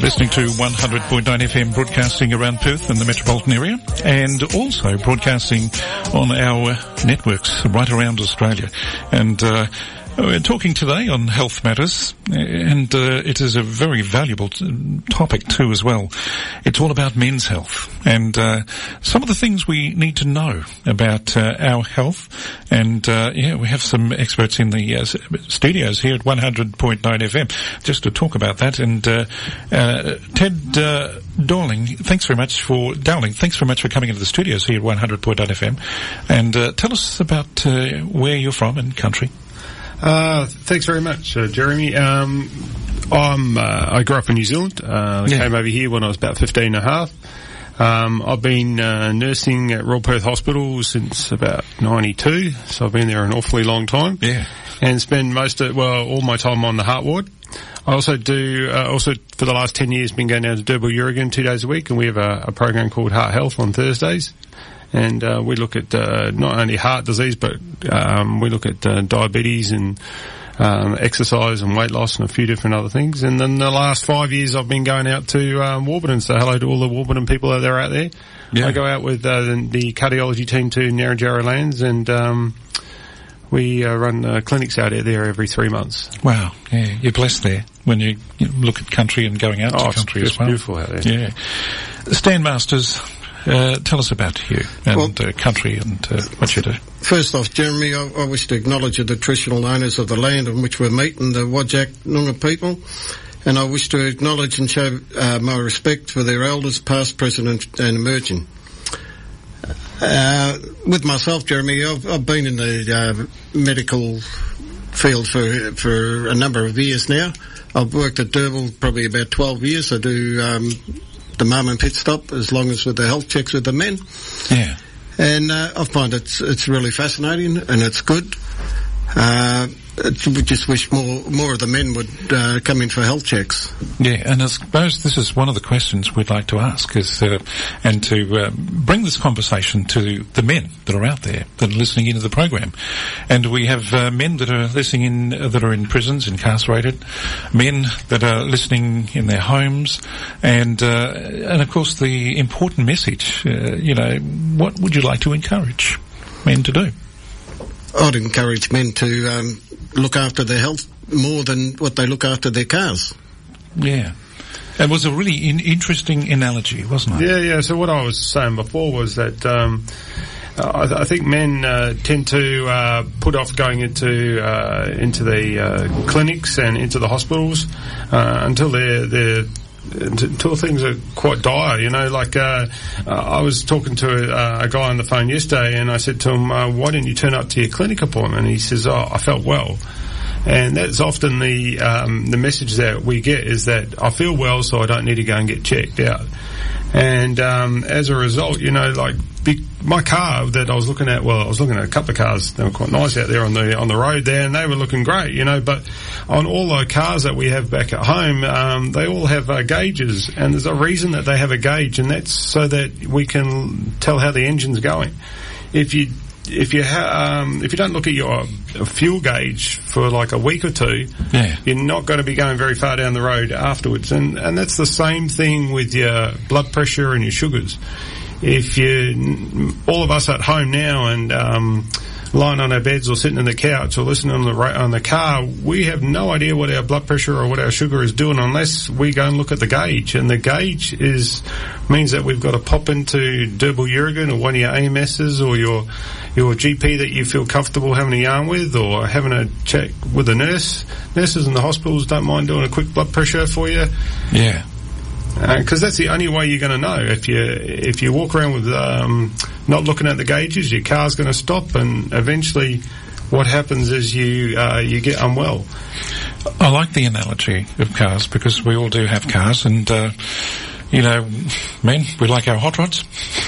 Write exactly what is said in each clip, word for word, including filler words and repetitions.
Listening to one hundred point nine F M, broadcasting around Perth and the metropolitan area, and also broadcasting on our networks right around Australia. And uh, we're talking today on health matters, and uh, it is a very valuable t- topic too as well. It's all about men's health and uh, some of the things we need to know about uh, our health. And uh, yeah, we have some experts in the uh, studios here at one hundred point nine F M just to talk about that. And uh, uh, Ted uh, Darling, thanks very much for Dowling. Thanks very much for coming into the studios here at one hundred point nine F M. And uh, tell us about uh, where you're from and country. Uh, thanks very much, uh, Jeremy. Um, I'm, uh, I grew up in New Zealand. Uh, I yeah. came over here when I was about fifteen and a half. Um, I've been, uh, nursing at Royal Perth Hospital since about ninety-two, so I've been there an awfully long time. Yeah. And spend most of, well, all my time on the heart ward. I also do, uh, also for the last ten years been going down to Derby, Uruguay two days a week, and we have a, a program called Heart Health on Thursdays. And uh, we look at uh, not only heart disease, but um, we look at uh, diabetes and um, exercise and weight loss and a few different other things. And then the last five years I've been going out to um, Warburton, so hello to all the Warburton people that are out there. Yeah. I go out with uh, the, the cardiology team to Narrandjara Lands, and um, we uh, run uh, clinics out there every three months. Wow, yeah, you're blessed there when you, you look at country and going out oh, to country it's, as well. It's beautiful out there. Yeah. Stan Masters, Uh, tell us about you and well, uh, country and uh, what you do. First off, Jeremy, I, I wish to acknowledge the traditional owners of the land on which we're meeting, the Whadjuk Noongar people, and I wish to acknowledge and show uh, my respect for their elders, past, present and emerging. Uh, with myself, Jeremy, I've, I've been in the uh, medical field for for a number of years now. I've worked at Derby probably about twelve years. I do um the mum and pit stop as long as with the health checks with the men. Yeah. And uh, I find it's it's really fascinating and it's good. Uh, it's, we just wish more more of the men would uh, come in for health checks. Yeah, and I suppose this is one of the questions we'd like to ask, is uh, and to uh, bring this conversation to the men that are out there that are listening into the program. And we have uh, men that are listening in uh, that are in prisons, incarcerated, men that are listening in their homes, and uh, and of course the important message. Uh, you know, what would you like to encourage men to do? I'd encourage men to um, look after their health more than what they look after their cars. Yeah. It was a really in- interesting analogy, wasn't it? Yeah, yeah. So what I was saying before was that um, I, th- I think men uh, tend to uh, put off going into uh, into the uh, clinics and into the hospitals uh, until they're they're until things are quite dire, you know, like, uh, uh I was talking to a, a guy on the phone yesterday and I said to him, uh, why didn't you turn up to your clinic appointment? And he says, oh, I felt well. And that's often the, um, the message that we get, is that I feel well, so I don't need to go and get checked out. And, um, as a result, you know, like, be, my car that I was looking at, well, I was looking at a couple of cars, they were quite nice out there on the, on the road there, and they were looking great, you know, but on all the cars that we have back at home, um, they all have uh, gauges, and there's a reason that they have a gauge, and that's so that we can tell how the engine's going. If you, if you ha- um, if you don't look at your fuel gauge for like a week or two, yeah. you're not going to be going very far down the road afterwards. And, and that's the same thing with your blood pressure and your sugars. If you, all of us at home now and, um, lying on our beds or sitting on the couch or listening on the ra- on the car, we have no idea what our blood pressure or what our sugar is doing unless we go and look at the gauge. And the gauge is means that we've got to pop into Derby Uruguay or one of your A M S's or your your G P that you feel comfortable having a yarn with, or having a check with a nurse. Nurses in the hospitals don't mind doing a quick blood pressure for you. Yeah. Because uh, that's the only way you're going to know. If you if you walk around with um, not looking at the gauges, your car's going to stop, and eventually, what happens is you uh, you get unwell. I like the analogy of cars, because we all do have cars, and uh, you know, men, we like our hot rods.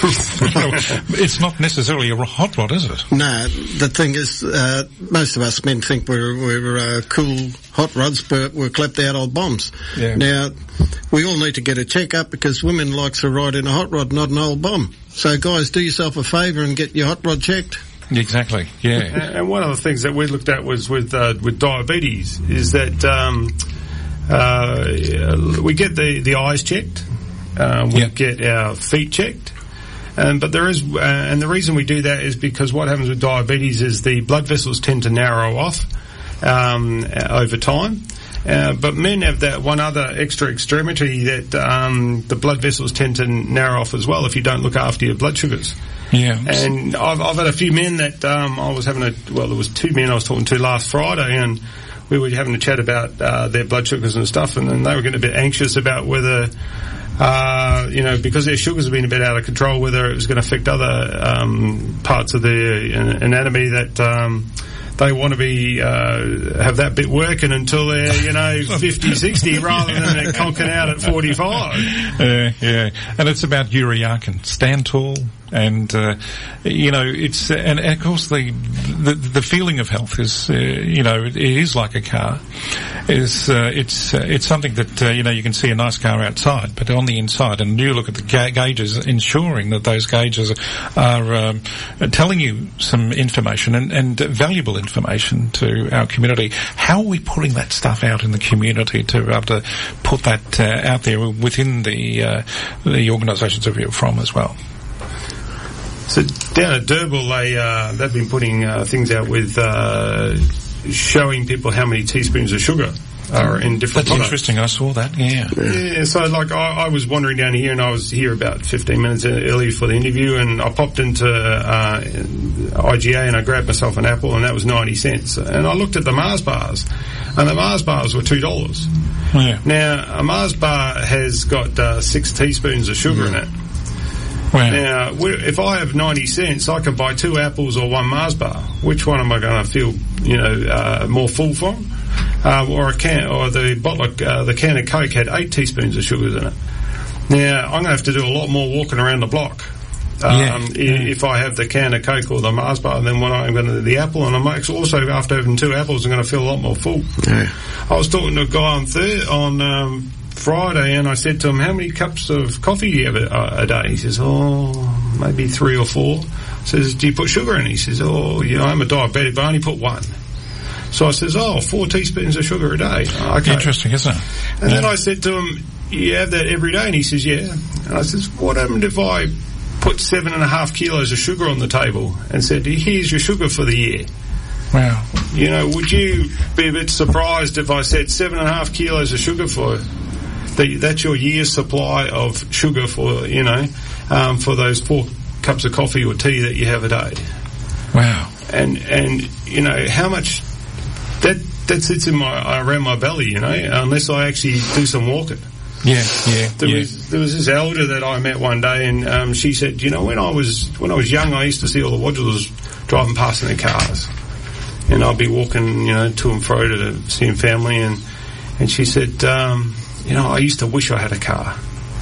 It's not necessarily a hot rod, is it? No, the thing is, uh, most of us men think we're, we're uh, cool hot rods, but we're clapped out old bombs. Yeah. Now, we all need to get a check-up, because women likes to ride in a hot rod, not an old bomb. So, guys, do yourself a favour and get your hot rod checked. Exactly, yeah. And one of the things that we looked at was with uh, with diabetes, is that um, uh, we get the, the eyes checked. Uh, we yep. get our feet checked. Um, but there is, uh, and the reason we do that is because what happens with diabetes is the blood vessels tend to narrow off um, over time. Uh, but men have that one other extra extremity that um, the blood vessels tend to narrow off as well if you don't look after your blood sugars. Yeah. And I've, I've had a few men that um, I was having a, well, there was two men I was talking to last Friday, and we were having a chat about uh, their blood sugars and stuff, and then they were getting a bit anxious about whether, uh, you know, because their sugars have been a bit out of control, whether it was going to affect other um, parts of their anatomy that um, they want to be uh, have that bit working until they're, you know, fifty, sixty, rather than they're conking out at forty-five. Yeah, yeah. And it's about Uriarkin. Stand tall. And, uh, you know, it's, and, and of course the, the, the feeling of health is, uh, you know, it, it is like a car. Is, uh, it's, uh, it's something that, uh, you know, you can see a nice car outside, but on the inside, and you look at the ga- gauges, ensuring that those gauges are, um, telling you some information and, and valuable information to our community. How are we putting that stuff out in the community to be able to put that, uh, out there within the, uh, the organisations that we're from as well? So down at Derbil, they, uh, they've been putting uh, things out with uh, showing people how many teaspoons of sugar are in different That's products. Interesting, I saw that, yeah. Yeah, so like I, I was wandering down here, and I was here about fifteen minutes early for the interview, and I popped into uh, I G A and I grabbed myself an apple, and that was ninety cents. And I looked at the Mars bars, and the Mars bars were two dollars. Yeah. Now, a Mars bar has got uh, six teaspoons of sugar yeah. in it. Wow. Now, if I have ninety cents, I can buy two apples or one Mars bar. Which one am I going to feel, you know, uh, more full from? Uh, or a can, or the bottle, of, uh, the can of Coke had eight teaspoons of sugars in it. Now, I'm going to have to do a lot more walking around the block. Um, yeah, yeah. If I have the can of Coke or the Mars bar, then when I'm going to do the apple, and I'm also, after having two apples, I'm going to feel a lot more full. Yeah. I was talking to a guy on third, on, um, Friday, and I said to him, how many cups of coffee do you have a, a day? He says, oh, maybe three or four. I says, do you put sugar in? He says, oh, you know, I'm a diabetic, but I only put one. So I says, oh, four teaspoons of sugar a day. Okay. Interesting, isn't it? And yeah. then I said to him, you have that every day? And he says, yeah. And I says, what happened if I put seven and a half kilos of sugar on the table and said, here's your sugar for the year? Wow. You know, would you be a bit surprised if I said seven and a half kilos of sugar for the, that's your year's supply of sugar for, you know, um, for those four cups of coffee or tea that you have a day? Wow. And, and, you know, how much that, that sits in my, around my belly, you know, unless I actually do some walking. Yeah, yeah, there yeah. was there was this elder that I met one day, and um, she said, you know, when I was when I was young, I used to see all the Wadulers driving past in their cars, and I'd be walking, you know, to and fro to seeing family, and and she said, um, you know, I used to wish I had a car.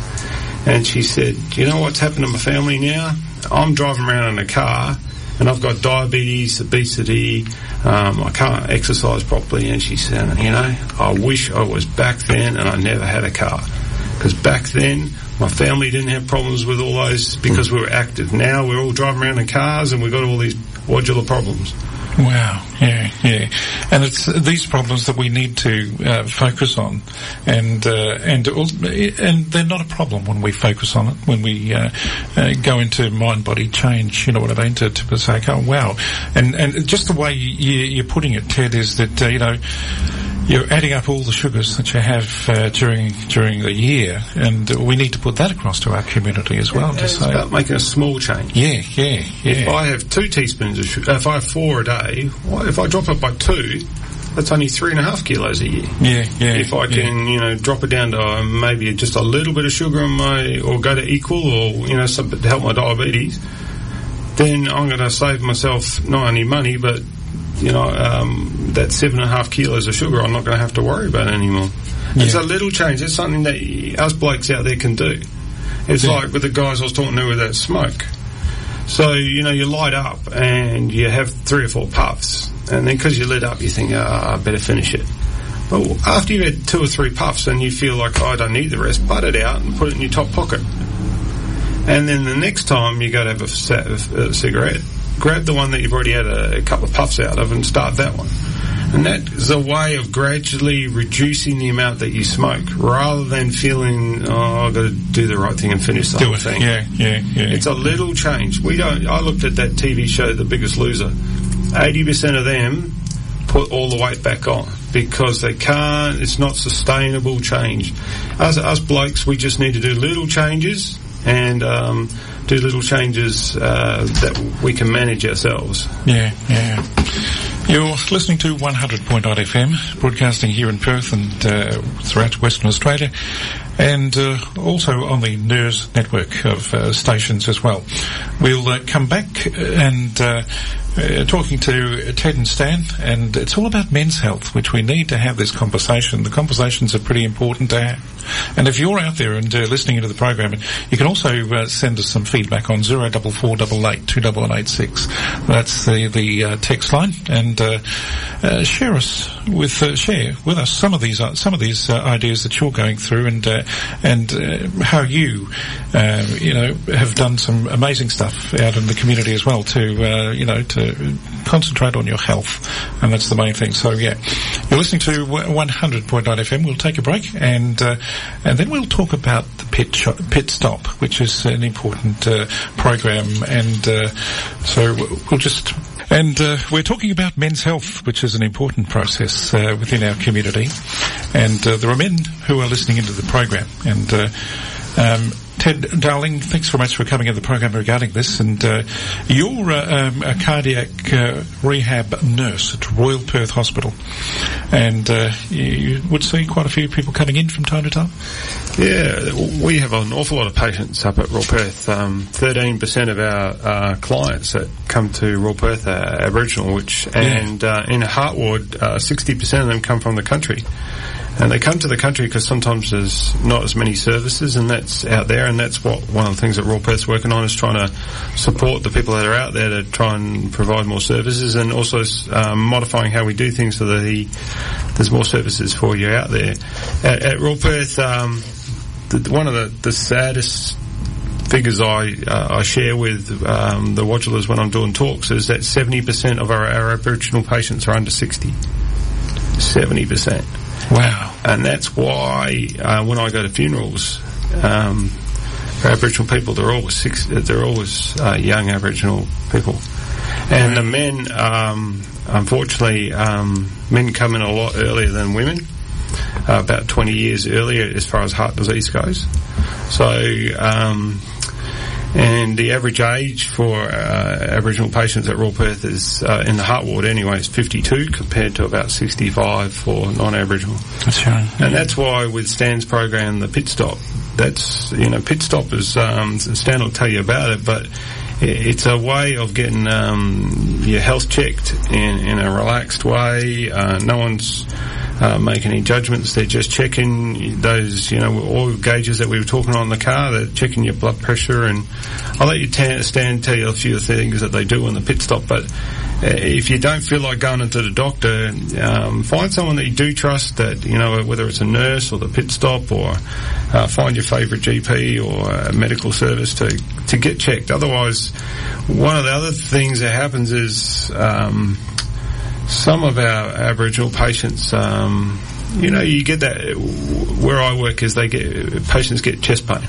And she said, you know what's happened to my family now? I'm driving around in a car, and I've got diabetes, obesity, um, I can't exercise properly. And she said, you know, I wish I was back then and I never had a car. Because back then, my family didn't have problems with all those because we were active. Now we're all driving around in cars and we've got all these modular problems. Wow, yeah, yeah. And it's these problems that we need to uh, focus on, and uh, and and they're not a problem when we focus on it, when we uh, uh, go into mind-body change, you know what I mean, to, to say, oh, wow. And and just the way you, you're putting it, Ted, is that, uh, you know, you're adding up all the sugars that you have uh, during during the year, and we need to put that across to our community as well. Yeah, to it's say, about making a small change. Yeah, yeah, yeah. If I have two teaspoons of sugar, if I have four a day, well, if I drop it by two, that's only three and a half kilos a year. Yeah, yeah. If I can, yeah. you know, drop it down to uh, maybe just a little bit of sugar in my, or go to equal, or, you know, something to help my diabetes, then I'm going to save myself not only money, but, you know, um, that seven and a half kilos of sugar I'm not going to have to worry about anymore. Yeah. It's a little change. It's something that us blokes out there can do. It's yeah. like with the guys I was talking to with that smoke. So, you know, you light up and you have three or four puffs, and then because you lit up, you think, ah, oh, I better finish it. But after you've had two or three puffs and you feel like, oh, I don't need the rest, butt it out and put it in your top pocket. And then the next time you go to have a, a cigarette, grab the one that you've already had a, a couple of puffs out of and start that one. And that is a way of gradually reducing the amount that you smoke, rather than feeling, oh, I've got to do the right thing and finish the Do whole it. thing. Yeah, yeah, yeah. It's a little change. We don't. I looked at that T V show, The Biggest Loser. eighty percent of them put all the weight back on because they can't. It's not sustainable change. Us, us blokes, we just need to do little changes and um, do little changes uh, that we can manage ourselves. Yeah, yeah. You're listening to one hundred point nine F M, broadcasting here in Perth and uh, throughout Western Australia, and uh, also on the N E R S network of uh, stations as well. We'll uh, come back and uh, uh, talking to Ted and Stan, and it's all about men's health, which we need to have this conversation. The conversations are pretty important to have. And if you're out there and uh, listening into the program, you can also uh, send us some feedback on zero four four eight eight two one eight six. That's the the uh, text line, and uh, uh, share us with uh, share with us some of these uh, some of these uh, ideas that you're going through, and uh, and uh, how you uh, you know have done some amazing stuff out in the community as well to uh, you know to concentrate on your health, and that's the main thing. So yeah, you're listening to one hundred point nine F M. We'll take a break, and uh, and then we'll talk about the pit shop, pit stop, which is an important uh, program, and uh, so we'll just. And uh, we're talking about men's health, which is an important process uh, within our community. And uh, there are men who are listening into the program. And uh, um, Ted, darling, thanks very much for coming in the program regarding this. And uh, you're uh, um, a cardiac uh, rehab nurse at Royal Perth Hospital. And uh, you would see quite a few people coming in from time to time? Yeah, we have an awful lot of patients up at Royal Perth. Um, thirteen percent of our uh, clients that come to Royal Perth are Aboriginal, which, and uh, in a heart ward, uh, sixty percent of them come from the country. And they come to the country because sometimes there's not as many services, and that's out there, and that's what one of the things that Royal Perth's working on, is trying to support the people that are out there to try and provide more services, and also um, modifying how we do things so that the, there's more services for you out there. At, at Royal Perth, um, the, one of the, the saddest figures I uh, I share with um, the Wadjulas when I'm doing talks is that seventy percent of our, our Aboriginal patients are under sixty. seventy percent. Wow. And that's why uh, when I go to funerals, um, for Aboriginal people, they're always six, they're always uh, young Aboriginal people. And the men, um, unfortunately, um, men come in a lot earlier than women, uh, about twenty years earlier as far as heart disease goes. So, um, and the average age for uh, Aboriginal patients at Royal Perth is, uh, in the heart ward anyway, is fifty-two compared to about sixty-five for non-Aboriginal. That's right. And that's why with Stan's program, the Pit Stop, that's, you know, Pit Stop is, um, Stan will tell you about it, but it's a way of getting um, your health checked in, in a relaxed way. Uh, no one's uh, making any judgments. They're just checking those, you know, oil gauges that we were talking on in the car. They're checking your blood pressure, and I'll let you t- Stan tell you a few things that they do on the Pit Stop. But if you don't feel like going into the doctor, um, find someone that you do trust, that, you know, whether it's a nurse or the Pit Stop, or uh, find your favourite G P or a medical service to to get checked. Otherwise, one of the other things that happens is um, some of our Aboriginal patients, um, you know, you get that, where I work is they get, patients get chest pain.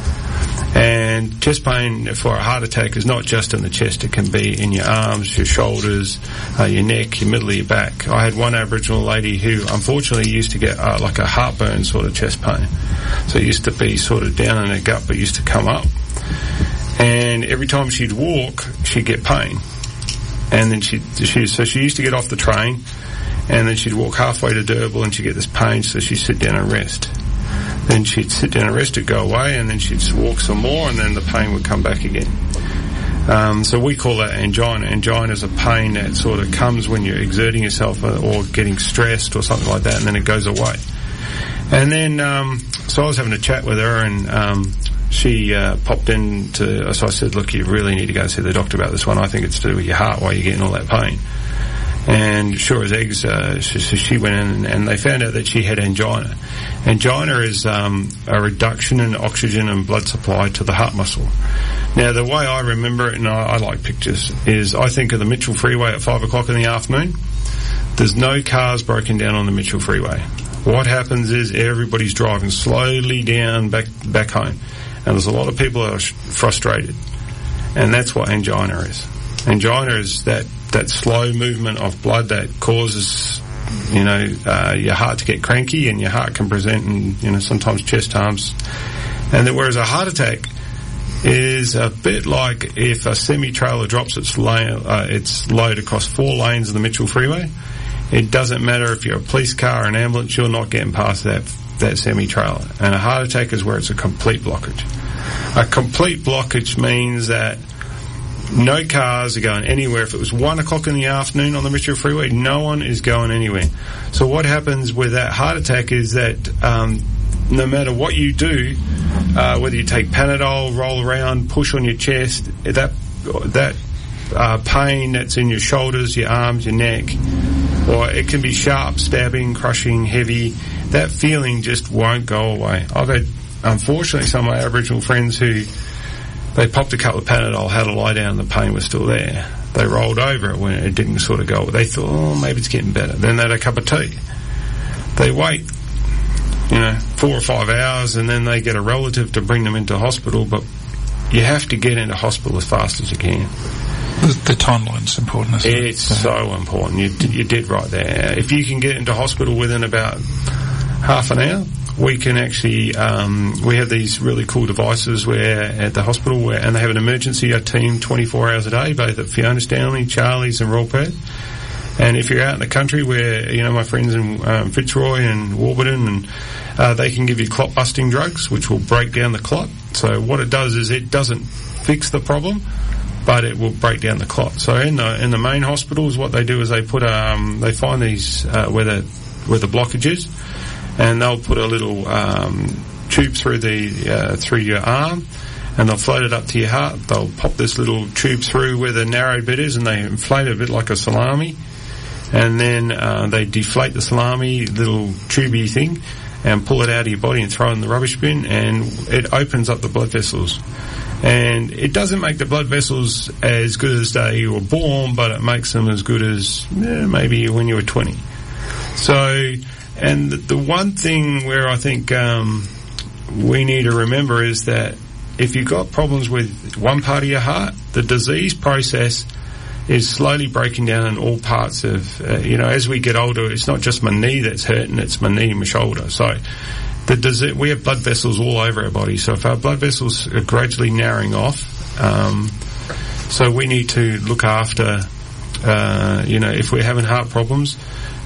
And chest pain for a heart attack is not just in the chest. It can be in your arms, your shoulders, uh, your neck, your middle of your back. I had one Aboriginal lady who unfortunately used to get uh, like a heartburn sort of chest pain. So it used to be sort of down in her gut, but used to come up. And every time she'd walk, she'd get pain. And then she'd, she, so she used to get off the train, and then she'd walk halfway to D'Urville and she'd get this pain, so she'd sit down and rest. Then she'd sit down and rest, it'd go away, and then she'd walk some more, and then the pain would come back again. Um, so we call that angina. Angina is a pain that sort of comes when you're exerting yourself or getting stressed or something like that, and then it goes away. And then, um, so I was having a chat with her, and um, she uh, popped in to, so I said, look, you really need to go see the doctor about this one. I think it's to do with your heart, why you're getting all that pain. And sure as eggs, uh, she, she went in and they found out that she had angina. Angina is um, a reduction in oxygen and blood supply to the heart muscle. Now, the way I remember it, and I, I like pictures, is I think of the Mitchell Freeway at five o'clock in the afternoon. There's no cars broken down on the Mitchell Freeway. What happens is everybody's driving slowly down back back home. And there's a lot of people that are sh- frustrated. And that's what angina is. Angina is that, that slow movement of blood that causes, you know, uh, your heart to get cranky, and your heart can present in, you know, sometimes chest times. And then whereas a heart attack is a bit like if a semi-trailer drops its, lane, uh, its load across four lanes of the Mitchell Freeway. It doesn't matter if you're a police car or an ambulance, you're not getting past that that semi-trailer. And a heart attack is where it's a complete blockage. A complete blockage means that no cars are going anywhere. If it was one o'clock in the afternoon on the Mitchell Freeway, no one is going anywhere. So what happens with that heart attack is that um, no matter what you do, uh, whether you take Panadol, roll around, push on your chest, that that uh, pain that's in your shoulders, your arms, your neck, or it can be sharp, stabbing, crushing, heavy, that feeling just won't go away. I've had, unfortunately, some of my Aboriginal friends who, they popped a couple of Panadol, had a lie down, the pain was still there. They rolled over it when it didn't sort of go. They thought, oh, maybe it's getting better. Then they had a cup of tea. They wait, you know, four or five hours, and then they get a relative to bring them into hospital, but you have to get into hospital as fast as you can. The, the timeline's important, isn't it? It's so important. You, you did right there. If you can get into hospital within about half an hour, we can actually, um, we have these really cool devices where at the hospital, where, and they have an emergency team twenty-four hours a day, both at Fiona Stanley, Charlie's and Royal Perth. And if you're out in the country where, you know, my friends in um, Fitzroy and Warburton, and uh, they can give you clot busting drugs, which will break down the clot. So what it does is it doesn't fix the problem, but it will break down the clot. So in the in the main hospitals, what they do is they put um they find these uh, where the where the blockage is, and they'll put a little um tube through the uh, through your arm, and they'll float it up to your heart. They'll pop this little tube through where the narrow bit is, and they inflate it a bit like a salami, and then uh, they deflate the salami little tubey thing and pull it out of your body and throw it in the rubbish bin, and it opens up the blood vessels. And it doesn't make the blood vessels as good as they were born, but it makes them as good as eh, maybe when you were twenty. So, and the, the one thing where I think um, we need to remember is that if you've got problems with one part of your heart, the disease process is slowly breaking down in all parts of, uh, you know, as we get older, it's not just my knee that's hurting, it's my knee and my shoulder. So, The disease, we have blood vessels all over our body, so if our blood vessels are gradually narrowing off, um, so we need to look after, uh, you know, if we're having heart problems,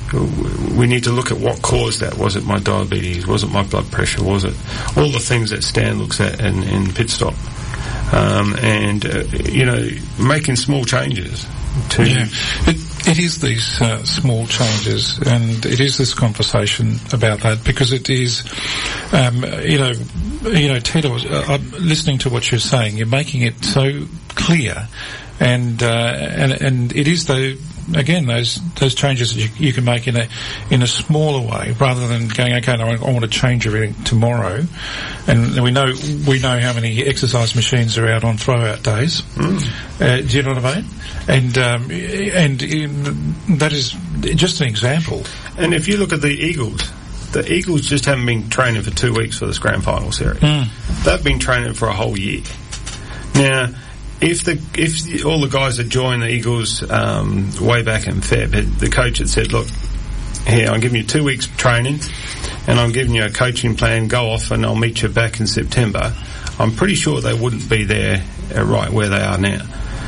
we need to look at what caused that. Was it my diabetes? Was it my blood pressure? Was it all the things that Stan looks at in, in Pit Stop? Um, and, uh, you know, making small changes to... Yeah. It, it is these uh, small changes, and it is this conversation about that, because it is, um, you know, you know, Ted, uh, I'm listening to what you're saying. You're making it so clear, and uh, and and it is the again those those changes that you, you can make in a in a smaller way, rather than going, okay, no, I, I want to change everything tomorrow. And we know we know how many exercise machines are out on throwout days. Mm. Uh, do you know what I mean? And um, and um, that is just an example. And if you look at the Eagles, the Eagles just haven't been training for two weeks for this grand final series. Mm. They've been training for a whole year. Now, if the if all the guys that joined the Eagles um, way back in Feb, the coach had said, look, here, I'm giving you two weeks training, and I'm giving you a coaching plan, go off and I'll meet you back in September, I'm pretty sure they wouldn't be there uh, right where they are now.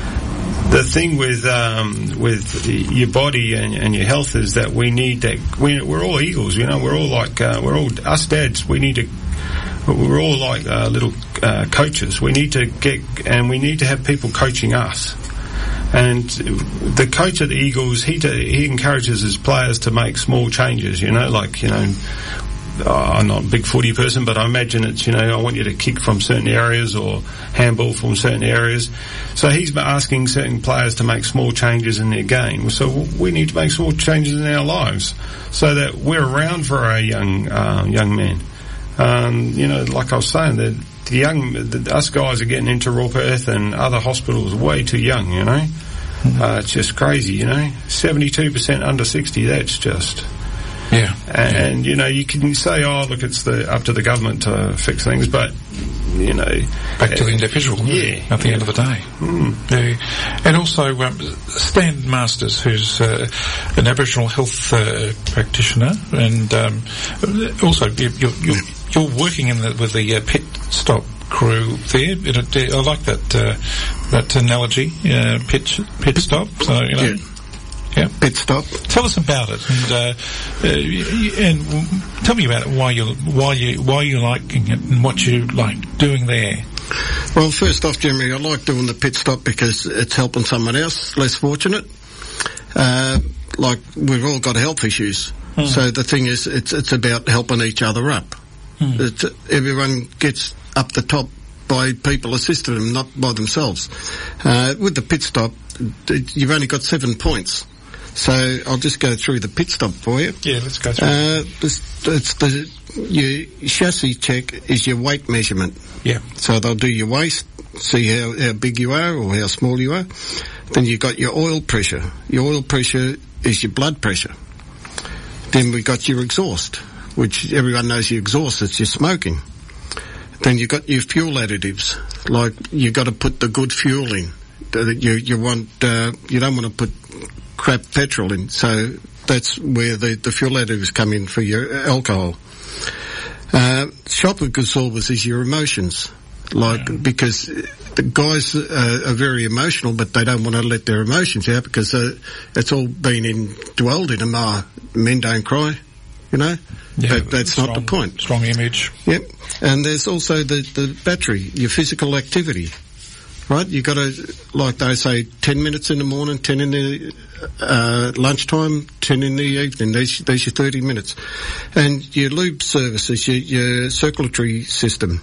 The thing with um, with your body and, and your health is that we need that. We, we're all Eagles, you know. We're all like uh, we're all us dads. We need to. We're all like uh, little uh, coaches. We need to get and we need to have people coaching us. And the coach of the Eagles, he he encourages his players to make small changes. You know, like you know, oh, I'm not a big footy person, but I imagine it's, you know, I want you to kick from certain areas or handball from certain areas. So he's asking certain players to make small changes in their game. So we need to make small changes in our lives so that we're around for our young uh, young men. Um, you know, like I was saying, the, the young, the, us guys are getting into Raw Perth and other hospitals way too young, you know. Mm-hmm. Uh, it's just crazy, you know. seventy-two percent under sixty, that's just... Yeah. And, you know, you can say, oh, look, it's the up to the government to fix things, but, you know... Back to the individual, yeah, at the yeah. end of the day. Mm. Yeah. And also, um, Stan Masters, who's uh, an Aboriginal health uh, practitioner, and um, also you, you're, you're, you're working in the, with the uh, pit stop crew there. It, it, I like that uh, that analogy, uh, pit, pit stop. So, you know... Yeah. Yeah. Pit stop. Tell us about it, and uh, uh, and tell me about it. Why you why you why you liking it, and what you like doing there. Well, first off, Jeremy, I like doing the pit stop because it's helping someone else less fortunate. Uh, like we've all got health issues, mm. so the thing is, it's it's about helping each other up. Mm. It's, everyone gets up the top by people assisting them, not by themselves. Uh, with the pit stop, you've only got seven points. So I'll just go through the pit stop for you. Yeah, let's go through. Uh, this, it's the your chassis check is your weight measurement. Yeah. So they'll do your waist, see how, how big you are or how small you are. Then you've got your oil pressure. Your oil pressure is your blood pressure. Then we've got your exhaust, which everyone knows your exhaust, it's your smoking. Then you've got your fuel additives, like you've got to put the good fuel in. You, you want, uh, you don't want to put crap petrol in, so that's where the, the fuel additives come in for your alcohol. Uh, shock absorbers is your emotions, like, yeah. because the guys uh, are very emotional, but they don't want to let their emotions out because uh, it's all been indwelled in them. Ah, men don't cry, you know. Yeah, but that's strong, not the point. Strong image. Yep. And there's also the, the battery, your physical activity. Right, you got to, like they say, ten minutes in the morning, ten in the uh, lunchtime, ten in the evening. There's, there's your thirty minutes, and your lube services, your, your circulatory system,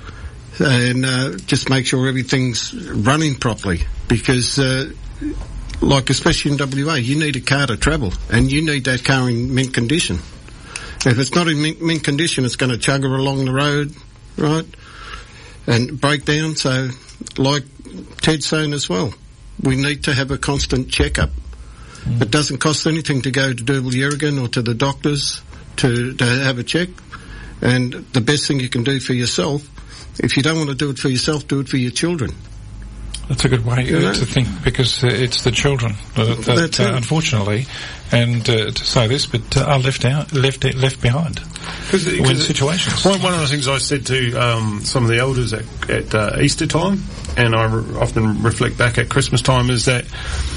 and uh, just make sure everything's running properly. Because, uh, like especially in W A, you need a car to travel, and you need that car in mint condition. If it's not in mint, mint condition, it's going to chugger along the road, right, and break down. So, like Ted's saying as well, we need to have a constant checkup. Mm. It doesn't cost anything to go to Derby Yerrigan or to the doctors to, to have a check. And the best thing you can do for yourself, if you don't want to do it for yourself, do it for your children. That's a good way you know? to think, because uh, it's the children that, that uh, unfortunately, and uh, to say this, but uh, are left out, left left behind Cause, in cause situations. One, one of the things I said to um, some of the elders at, at uh, Easter time, and I re- often reflect back at Christmas time, is that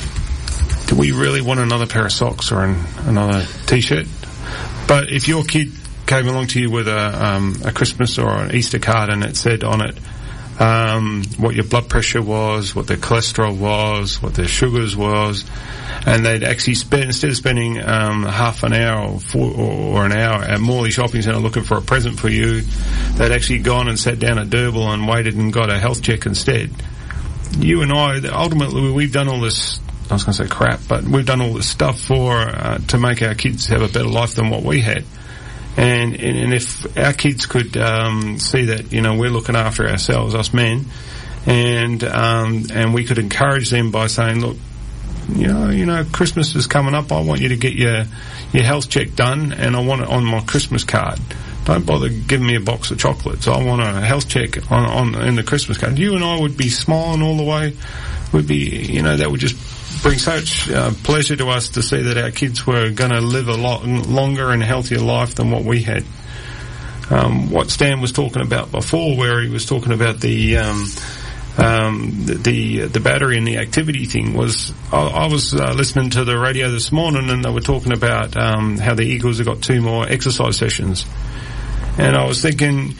do we really want another pair of socks or an, another T-shirt? But if your kid came along to you with a, um, a Christmas or an Easter card and it said on it, Um, what your blood pressure was, what their cholesterol was, what their sugars was, and they'd actually spend, instead of spending um, half an hour or, four, or, or an hour at Morley Shopping Centre looking for a present for you, they'd actually gone and sat down at Derbil and waited and got a health check instead. You and I, ultimately, we've done all this, I was going to say crap, but we've done all this stuff for, uh, to make our kids have a better life than what we had. And, and, and if our kids could um, see that, you know, we're looking after ourselves, us men, and um, and we could encourage them by saying, look, you know, you know, Christmas is coming up. I want you to get your your health check done, and I want it on my Christmas card. Don't bother giving me a box of chocolates. I want a health check on, on in the Christmas card. You and I would be smiling all the way. Would be, you know, that would just bring such uh, pleasure to us to see that our kids were going to live a lot longer and healthier life than what we had. Um, what Stan was talking about before, where he was talking about the um, um, the, the the battery and the activity thing, was I, I was uh, listening to the radio this morning and they were talking about um, how the Eagles have got two more exercise sessions, and I was thinking,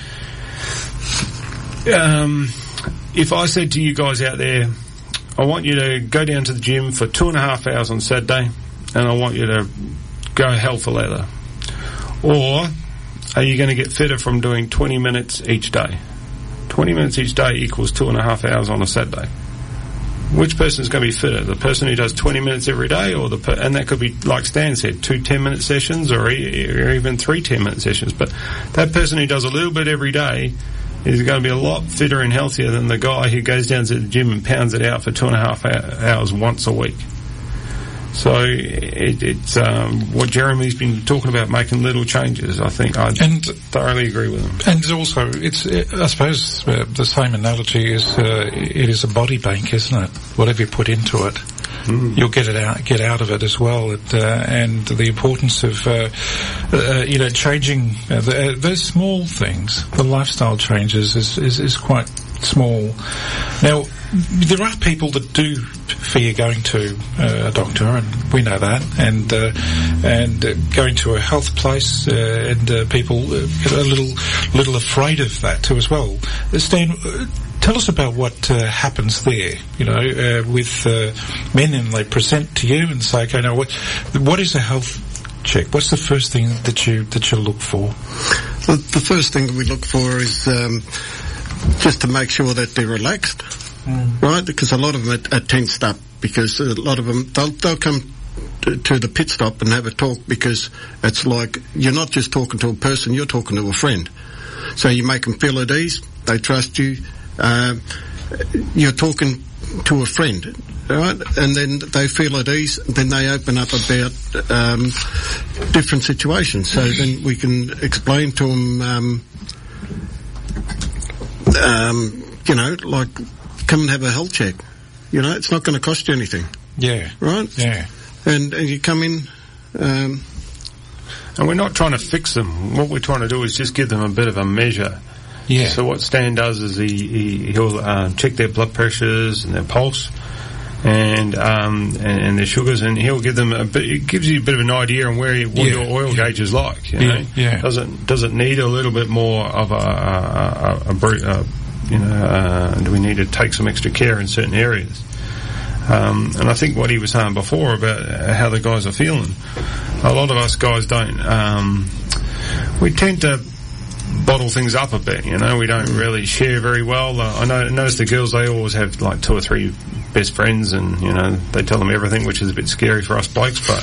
um, if I said to you guys out there, I want you to go down to the gym for two and a half hours on Saturday, and I want you to go hell for leather. Or are you going to get fitter from doing twenty minutes each day? twenty minutes each day equals two and a half hours on a Saturday. Which person is going to be fitter? The person who does twenty minutes every day, or the per- and that could be, like Stan said, two ten-minute sessions, or, e- or even three ten-minute sessions. But that person who does a little bit every day is going to be a lot fitter and healthier than the guy who goes down to the gym and pounds it out for two and a half hours once a week. So it, it's um, what Jeremy's been talking about, making little changes. I think I and, thoroughly agree with him. And also, it's I suppose uh, the same analogy is uh, it is a body bank, isn't it? Whatever you put into it, mm. you'll get it out, get out of it as well. It, uh, and the importance of uh, uh, you know changing uh, the, uh, those small things, the lifestyle changes, is is, is quite small. Now, there are people that do fear going to uh, a doctor, and we know that, and uh, and uh, going to a health place, uh, and uh, people uh, get a little little afraid of that too as well. Uh, Stan, uh, tell us about what uh, happens there. You know, uh, with uh, men, and they present to you and say, "Okay, now what what is a health check? What's the first thing that you that you look for?" The, the first thing we look for is um, just to make sure that they're relaxed. Mm. Right, because a lot of them are, are tensed up, because a lot of them, they'll, they'll come to, to the pit stop and have a talk, because it's like you're not just talking to a person, you're talking to a friend. So you make them feel at ease, they trust you, uh, you're talking to a friend, right? And then they feel at ease, then they open up about um, different situations. So then we can explain to them, um, um, you know, like, come and have a health check. You know, it's not going to cost you anything. Yeah. Right? Yeah. And, and you come in... Um, and we're not trying to fix them. What we're trying to do is just give them a bit of a measure. Yeah. So what Stan does is he, he, he'll uh, check their blood pressures and their pulse and, um, and and their sugars, and he'll give them a bit, it gives you a bit of an idea on where you, what yeah. your oil yeah. gauge is like. You know? Yeah. yeah. Does it, does it need a little bit more of a... a, a, a, a You know, uh, do we need to take some extra care in certain areas? Um, and I think what he was saying before about how the guys are feeling, a lot of us guys don't, um, we tend to bottle things up a bit, you know, we don't really share very well. Uh, I know, notice the girls, they always have like two or three best friends, and, you know, they tell them everything, which is a bit scary for us blokes, but,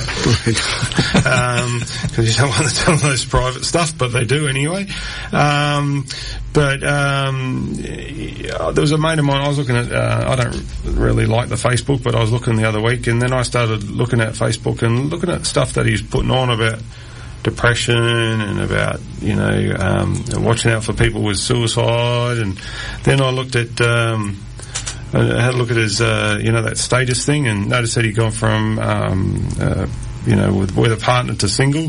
um, cause you don't want to tell them those private stuff, but they do anyway. Um, but, um, yeah, there was a mate of mine, I was looking at, uh, I don't really like the Facebook, but I was looking the other week, and then I started looking at Facebook and looking at stuff that he's putting on about depression and about, you know, um, watching out for people with suicide. And then I looked at, um, I had a look at his, uh, you know, that status thing, and noticed that he'd gone from, um, uh, you know, with, with a partner to single.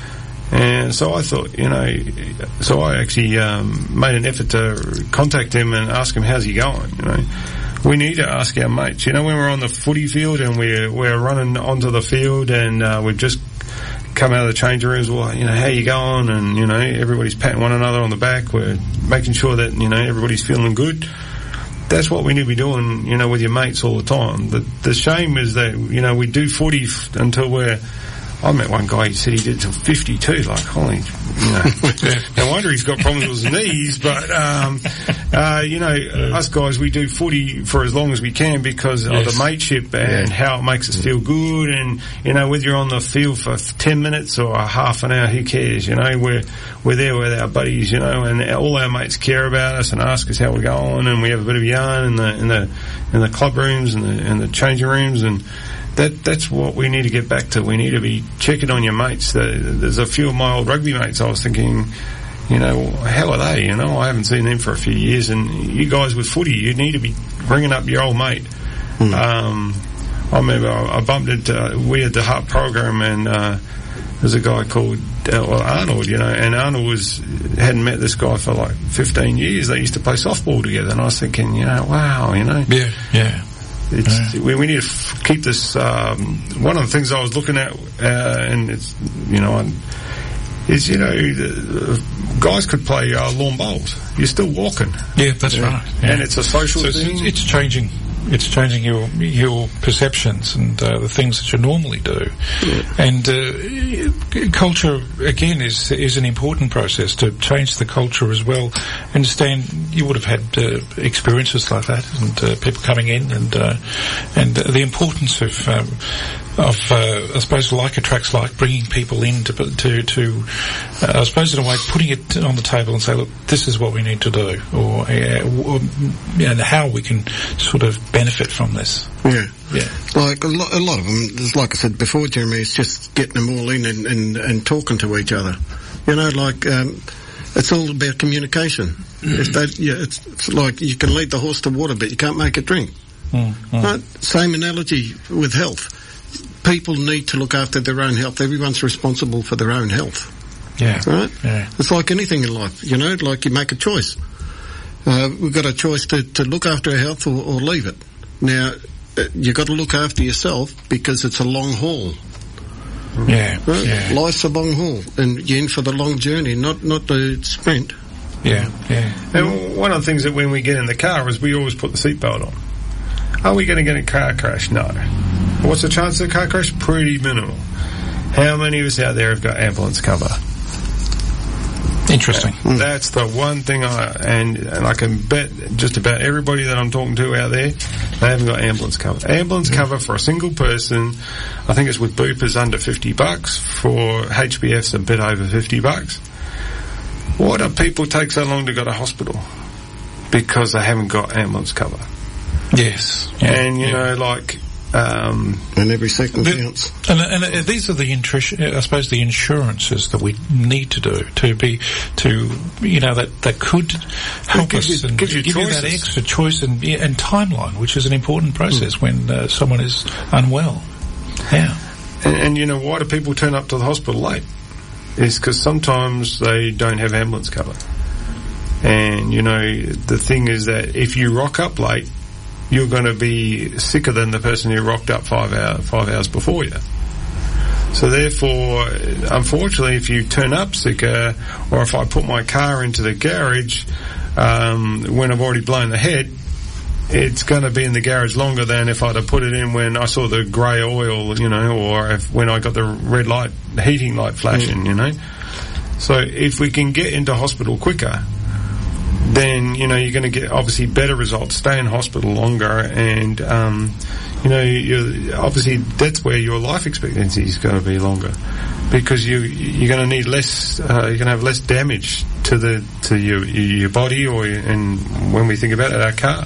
And so I thought, you know, so I actually, um, made an effort to contact him and ask him, how's he going, you know. We need to ask our mates, you know, when we're on the footy field and we're, we're running onto the field and, uh, we've just come out of the change rooms, well, you know, how you going? And, you know, everybody's patting one another on the back. We're making sure that, you know, everybody's feeling good. That's what we need to be doing, you know, with your mates all the time. The, the shame is that, you know, we do footy f- until we're, I met one guy, he said he did till fifty-two, like, holy, you know, no wonder he's got problems with his knees, but, um, uh, you know, uh, us guys, we do footy for as long as we can because yes. of the mateship and yeah. how it makes us feel good, and, you know, whether you're on the field for ten minutes or a half an hour, who cares, you know, we're, we're there with our buddies, you know, and all our mates care about us and ask us how we're going, and we have a bit of yarn in the, in the, in the club rooms and the, in the changing rooms, and, That that's what we need to get back to. We need to be checking on your mates. There's a few of my old rugby mates. I was thinking, you know, how are they? You know, I haven't seen them for a few years. And you guys with footy, you need to be bringing up your old mate. Mm. Um, I remember I, I bumped into, we had the Heart program, and uh, there's a guy called uh, well, Arnold, you know, and Arnold was hadn't met this guy for like fifteen years. They used to play softball together, and I was thinking, you know, wow, you know. Yeah, yeah. It's, yeah. we, we need to f- keep this, um, one of the things I was looking at, uh, and it's, you know, I'm, is, you know, the, uh, guys could play uh, lawn bowls. You're still walking. Yeah, that's yeah. right. Yeah. And it's a social so thing. It's, it's changing It's changing your your perceptions and uh, the things that you normally do. Yeah. And uh, culture, again, is is an important process to change the culture as well. I understand you would have had uh, experiences like that, and uh, people coming in, and uh, and uh, the importance of um, of uh, I suppose like attracts like, bringing people in to to to uh, I suppose in a way putting it on the table and say, look, this is what we need to do, or, uh, or and how we can sort of benefit from this. Yeah, yeah. Like a lot, a lot of them, like I said before, Jeremy, it's just getting them all in and, and, and talking to each other. You know, like um, it's all about communication. Mm. If they, yeah, it's, it's like you can lead the horse to water, but you can't make it drink. Mm, mm. Right? Same analogy with health. People need to look after their own health. Everyone's responsible for their own health. Yeah. Right? Yeah. It's like anything in life, you know, like you make a choice. Uh, we've got a choice to, to look after our health or, or leave it. Now, uh, you've got to look after yourself because it's a long haul. Yeah, right? yeah. Life's a long haul, and you're in for the long journey, not not the sprint. Yeah, yeah. And one of the things that when we get in the car is we always put the seatbelt on. Are we going to get a car crash? No. What's the chance of a car crash? Pretty minimal. How many of us out there have got ambulance cover? Interesting. Mm. That's the one thing I, and, and I can bet just about everybody that I'm talking to out there, they haven't got ambulance cover. Ambulance mm. cover for a single person, I think it's with Bupa's under fifty bucks, for H B F's a bit over fifty bucks. Why do people take so long to go to hospital? Because they haven't got ambulance cover. Yes. Yeah, and, you yeah. know, like, Um, and every second counts. And, and uh, these are the, intri- I suppose, the insurances that we need to do to be, to, you know, that, that could help us you, and give you, give you that extra choice and, and timeline, which is an important process mm. when uh, someone is unwell. Yeah. And, and, you know, why do people turn up to the hospital late? Is because sometimes they don't have ambulance cover. And, you know, the thing is that if you rock up late, you're going to be sicker than the person who rocked up five hour, five hours before you. So therefore, unfortunately, if you turn up sicker, or if I put my car into the garage um, when I've already blown the head, it's going to be in the garage longer than if I'd have put it in when I saw the grey oil, you know, or if, when I got the red light, heating light flashing, mm. you know. So if we can get into hospital quicker, then, you know, you're going to get obviously better results, stay in hospital longer, and, um, you know, you're, obviously that's where your life expectancy is going to be longer, because you, you're going to need less, uh, you're going to have less damage to the, to your, your body, or, and when we think about it, our car.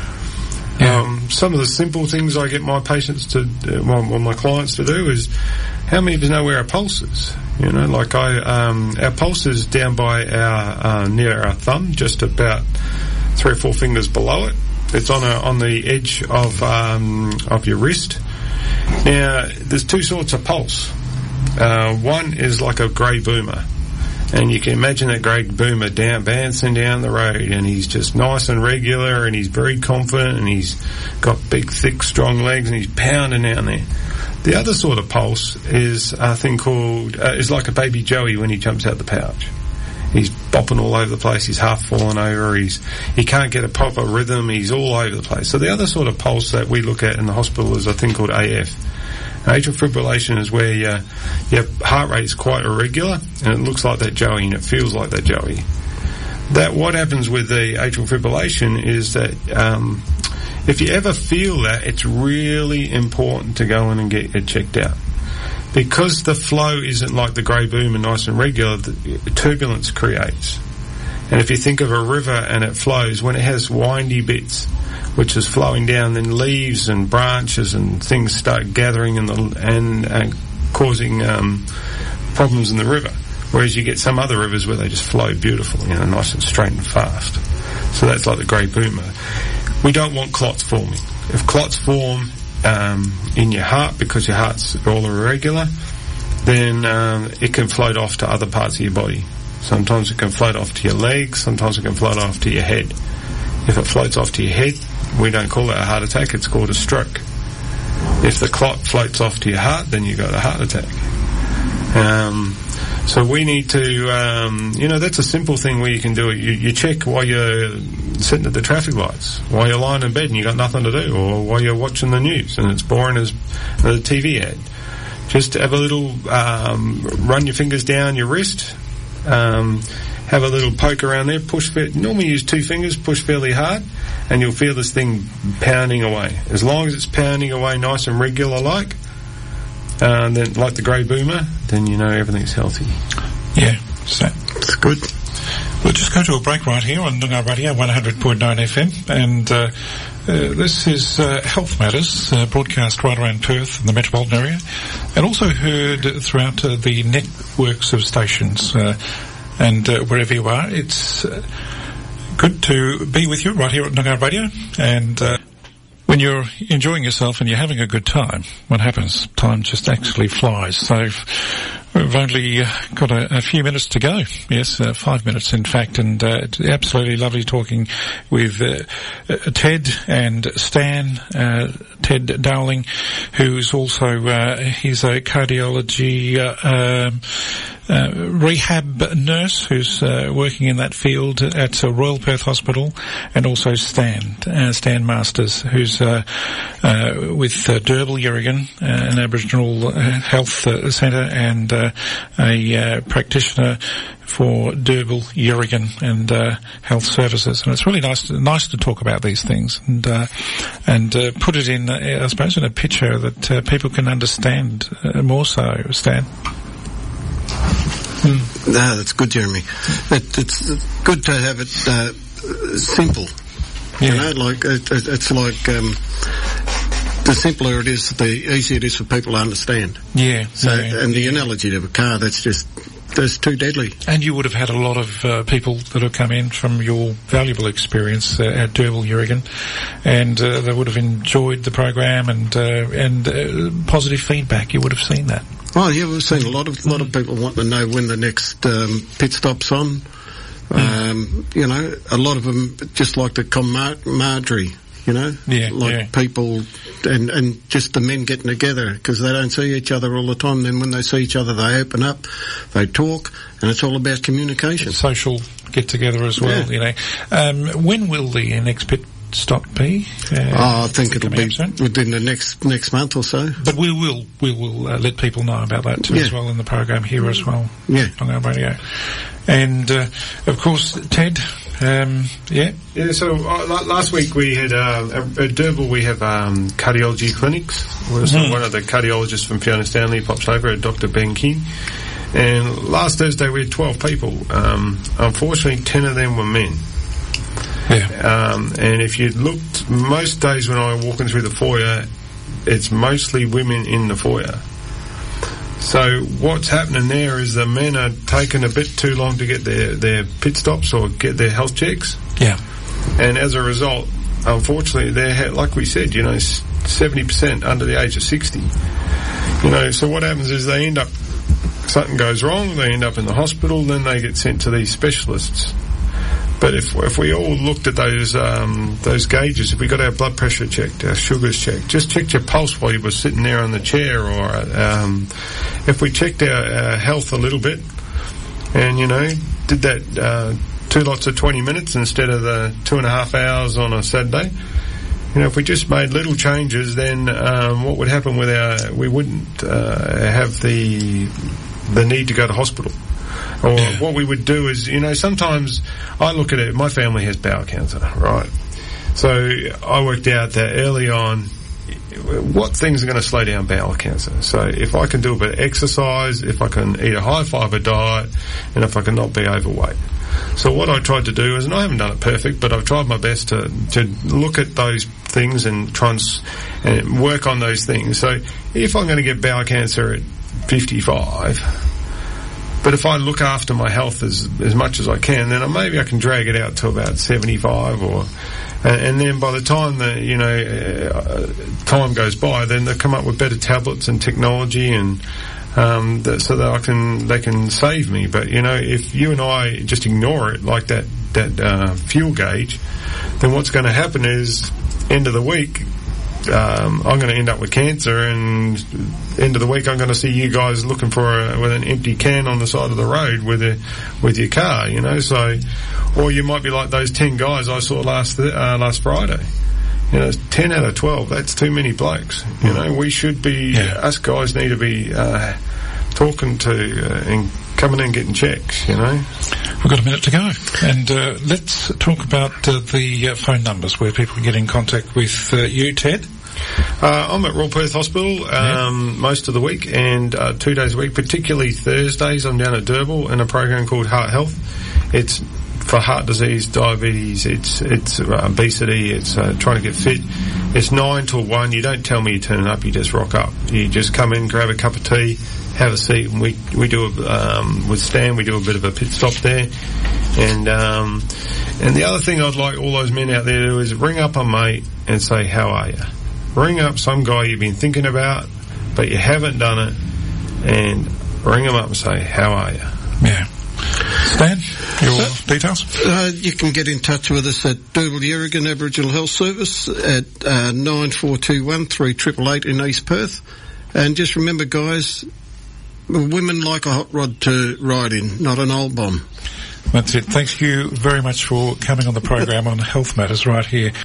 Yeah. Um, some of the simple things I get my patients to, uh, well, my clients to do is, how many of us know where our pulse is? You know, like I, um, our pulse is down by our, uh, near our thumb, just about three or four fingers below it. It's on a, on the edge of, um, of your wrist. Now, there's two sorts of pulse. Uh, one is like a grey boomer. And you can imagine that grey boomer down, bouncing down the road, and he's just nice and regular, and he's very confident, and he's got big, thick, strong legs, and he's pounding down there. The other sort of pulse is a thing called, uh, is like a baby Joey when he jumps out the pouch. He's bopping all over the place, he's half fallen over, he's, he can't get a proper rhythm, he's all over the place. So the other sort of pulse that we look at in the hospital is a thing called A F. Atrial fibrillation is where your, your heart rate is quite irregular, and it looks like that Joey, and it feels like that Joey. That, what happens with the atrial fibrillation is that, um, if you ever feel that, it's really important to go in and get it checked out. Because the flow isn't like the grey boom and nice and regular, the turbulence creates. And if you think of a river and it flows, when it has windy bits, which is flowing down, then leaves and branches and things start gathering in the, and, and causing um, problems in the river. Whereas you get some other rivers where they just flow beautiful, you know, nice and straight and fast. So that's like the grey boomer. We don't want clots forming. If clots form um, in your heart because your heart's all irregular, then um, it can float off to other parts of your body. Sometimes it can float off to your legs, sometimes it can float off to your head. If it floats off to your head, we don't call it a heart attack, it's called a stroke. If the clot floats off to your heart, then you got a heart attack. Um, So we need to, um, you know, that's a simple thing where you can do it. You, you check while you're sitting at the traffic lights, while you're lying in bed and you've got nothing to do, or while you're watching the news and it's boring as a T V ad. Just have a little, um, run your fingers down your wrist, um, have a little poke around there, push, normally use two fingers, push fairly hard, and you'll feel this thing pounding away. As long as it's pounding away nice and regular like, Uh, then, like the grey boomer, then you know everything's healthy. Yeah, so it's good. We'll just go to a break right here on Noongar Radio one hundred point nine F M, and uh, uh, this is uh, Health Matters, uh, broadcast right around Perth and the metropolitan area, and also heard throughout uh, the networks of stations, uh, and uh, wherever you are. It's uh, good to be with you right here at Noongar Radio, and uh, when you're enjoying yourself and you're having a good time, what happens? Time just actually flies. So we've only uh, got a, a few minutes to go. Yes, uh, five minutes in fact, and uh, it's absolutely lovely talking with uh, uh, Ted and Stan, uh, Ted Dowling, who's also, uh, he's a cardiology uh, um, Uh, rehab nurse who's uh, working in that field at uh, Royal Perth Hospital, and also Stan, uh, Stan Masters, who's uh, uh, with uh, Derbil Yerrigan, uh, an Aboriginal uh, health uh, centre, and uh, a uh, practitioner for Derbil Yerrigan and uh, health services. And it's really nice to, nice to talk about these things and uh, and uh, put it in, uh, I suppose, in a picture that uh, people can understand uh, more so, Stan. Mm. No, that's good, Jeremy. It, it's good to have it uh, simple. Yeah. You know, like it, it, it's like um, the simpler it is, the easier it is for people to understand. Yeah. So, yeah. and the analogy of a car, that's just that's too deadly. And you would have had a lot of uh, people that have come in from your valuable experience uh, at Derbil Yerrigan, and uh, they would have enjoyed the program and uh, and uh, positive feedback. You would have seen that. Oh yeah, we've seen a lot of lot of people want to know when the next um, pit stop's on. Mm. Um, you know, a lot of them just like the camaraderie. You know, yeah, like yeah. people and and just the men getting together because they don't see each other all the time. Then when they see each other, they open up, they talk, and it's all about communication. Social get together as well. Yeah. You know, um, when will the next pit stop be? Uh, oh, I think it'll be within the next next month or so. But we will we will uh, let people know about that too, yeah. as well, in the program here as well. Yeah, on our radio. And uh, of course, Ted. Um, yeah. Yeah. So uh, last week we had uh, at Derbil we have um, cardiology clinics. So mm. one of the cardiologists from Fiona Stanley pops over, Doctor Ben King. And last Thursday we had twelve people. Um, unfortunately, ten of them were men. Yeah. Um, and if you looked, most days when I'm walking through the foyer, it's mostly women in the foyer. So what's happening there is the men are taking a bit too long to get their, their pit stops or get their health checks. Yeah. And as a result, unfortunately, they're, like we said, you know, seventy percent under the age of sixty. You know, so what happens is they end up, something goes wrong, they end up in the hospital, then they get sent to these specialists. But if if we all looked at those um, those gauges, if we got our blood pressure checked, our sugars checked, just checked your pulse while you were sitting there on the chair, or um, if we checked our, our health a little bit, and you know did that uh, two lots of twenty minutes instead of the two and a half hours on a Saturday, you know, if we just made little changes, then um, what would happen with our we wouldn't uh, have the the need to go to hospital. Or yeah. what we would do is, you know, sometimes I look at it, my family has bowel cancer, right? So I worked out that early on what things are going to slow down bowel cancer. So if I can do a bit of exercise, if I can eat a high fibre diet, and if I can not be overweight. So what I tried to do is, and I haven't done it perfect, but I've tried my best to, to look at those things and try and, and work on those things. So if I'm going to get bowel cancer at fifty-five... But if I look after my health as as much as I can, then maybe I can drag it out to about seventy-five, or and, and then by the time the you know uh, time goes by, then they come up with better tablets and technology, and um, that, so that I can they can save me. But you know, if you and I just ignore it like that that uh, fuel gauge, then what's going to happen is end of the week, um, I'm going to end up with cancer, and end of the week I'm going to see you guys looking for a, with an empty can on the side of the road with a, with your car, you know. So, or you might be like those ten guys I saw last uh, last Friday. You know, ten out of twelve. That's too many blokes. You know, we should be. Yeah. Us guys need to be uh, talking to uh, and coming in and getting checks. You know. We've got a minute to go, and uh, let's talk about uh, the uh, phone numbers where people can get in contact with uh, you, Ted. Uh, I'm at Royal Perth Hospital um, yeah. most of the week, and uh, two days a week, particularly Thursdays. I'm down at Derby in a program called Heart Health. It's for heart disease, diabetes, it's it's uh, obesity, it's uh, trying to get fit. It's nine till one. You don't tell me you're turning up, you just rock up. You just come in, grab a cup of tea, have a seat, and we we do a, um, with Stan, we do a bit of a pit stop there. And um, and the other thing I'd like all those men out there to do is ring up a mate and say, how are you? Ring up some guy you've been thinking about, but you haven't done it, and ring him up and say, how are you? Yeah. Stan, your uh, details? Uh, you can get in touch with us at Derby Yerrigan Aboriginal Health Service at uh, nine four two one, three eight eight eight in East Perth. And just remember, guys, women like a hot rod to ride in, not an old bomb. That's it. Thank you very much for coming on the program on Health Matters right here